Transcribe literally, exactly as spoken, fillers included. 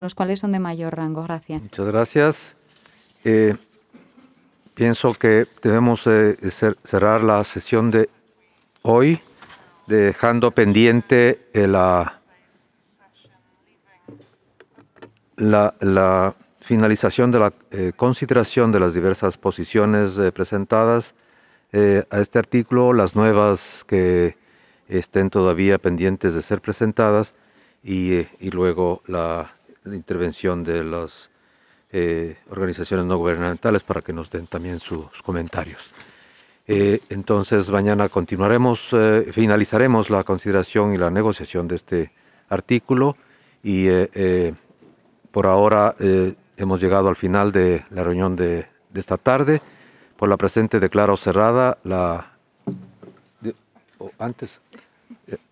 los cuales son de mayor rango. Gracias. Muchas gracias. Eh, pienso que debemos eh, cer cerrar la sesión de hoy, dejando pendiente eh, la, la, la finalización de la eh, consideración de las diversas posiciones eh, presentadas eh, a este artículo, las nuevas que estén todavía pendientes de ser presentadas y, eh, y luego la, la intervención de las eh, organizaciones no gubernamentales para que nos den también sus comentarios. Eh, entonces mañana continuaremos, eh, finalizaremos la consideración y la negociación de este artículo y eh, eh, por ahora eh, hemos llegado al final de la reunión de, de esta tarde. Por la presente declaro cerrada la... De, oh, antes... Eh,